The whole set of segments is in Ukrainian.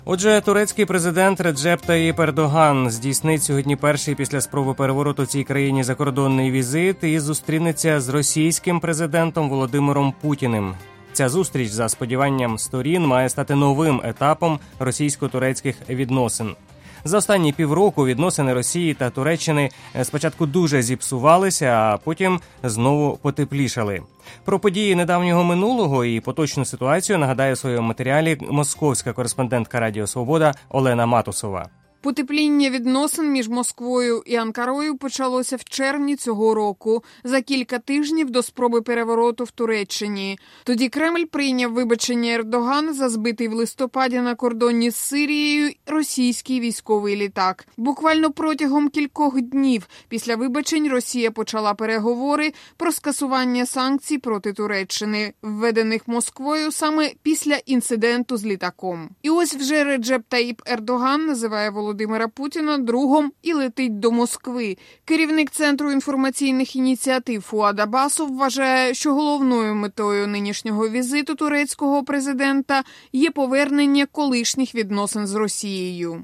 Отже, турецький президент Реджеп Таїп Ердоган здійснить сьогодні перший після спроби перевороту в цій країні закордонний візит і зустрінеться з російським президентом Володимиром Путіним. Ця зустріч, за сподіванням сторін, має стати новим етапом російсько-турецьких відносин. За останні півроку відносини Росії та Туреччини спочатку дуже зіпсувалися, а потім знову потеплішали. Про події недавнього минулого і поточну ситуацію нагадає у своєму матеріалі московська кореспондентка Радіо Свобода Олена Матусова. Потепління відносин між Москвою і Анкарою почалося в червні цього року, за кілька тижнів до спроби перевороту в Туреччині. Тоді Кремль прийняв вибачення Ердогана за збитий в листопаді на кордоні з Сирією російський військовий літак. Буквально протягом кількох днів після вибачень Росія почала переговори про скасування санкцій проти Туреччини, введених Москвою саме після інциденту з літаком. І ось вже Реджеп Таїп Ердоган називає Володимира Путіна другом і летить до Москви. Керівник Центру інформаційних ініціатив Фуад Абасов вважає, що головною метою нинішнього візиту турецького президента є повернення колишніх відносин з Росією.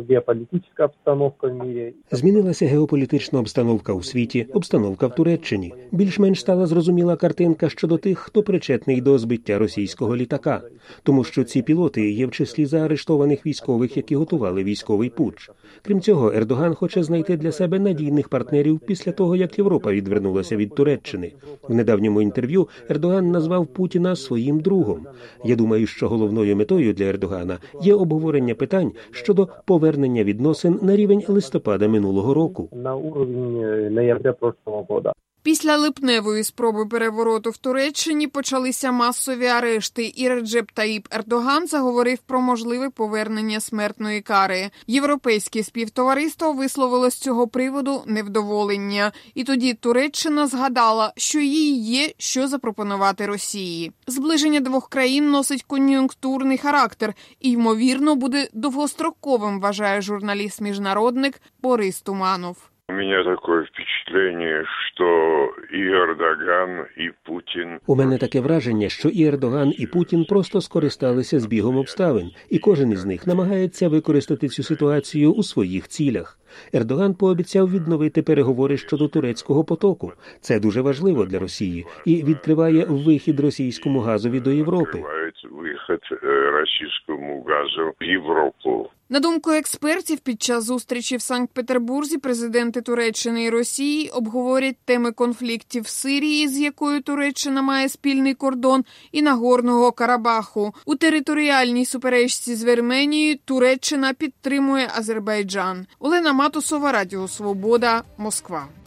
Змінилася геополітична обстановка у світі, обстановка в Туреччині. Більш-менш стала зрозуміла картинка щодо тих, хто причетний до збиття російського літака. Тому що ці пілоти є в числі заарештованих військових, які готували військовий путч. Крім цього, Ердоган хоче знайти для себе надійних партнерів після того, як Європа відвернулася від Туреччини. В недавньому інтерв'ю Ердоган назвав Путіна своїм другом. Я думаю, що головною метою для Ердогана є обговорення питань щодо повернення відносин на рівень листопада минулого року. Після липневої спроби перевороту в Туреччині почалися масові арешти, і Реджеп Таїп Ердоган заговорив про можливе повернення смертної кари. Європейське співтовариство висловило з цього приводу невдоволення. І тоді Туреччина згадала, що їй є що запропонувати Росії. Зближення двох країн носить кон'юнктурний характер і, ймовірно, буде довгостроковим, вважає журналіст-міжнародник Борис Туманов. У меня такое впечатление, что и Ердоган, и Путін... У мене таке враження, що і Ердоган, і Путін просто скористалися збігом обставин, і кожен із них намагається використати цю ситуацію у своїх цілях. Ердоган пообіцяв відновити переговори щодо турецького потоку. Це дуже важливо для Росії і відкриває вихід російському газові до Європи. Вихід російському газу в Європу. На думку експертів, під час зустрічі в Санкт-Петербурзі президенти Туреччини і Росії обговорять теми конфліктів в Сирії, з якою Туреччина має спільний кордон, і Нагорного Карабаху. У територіальній суперечці з Вірменією Туреччина підтримує Азербайджан. Олена Матусова, Радіо Свобода, Москва.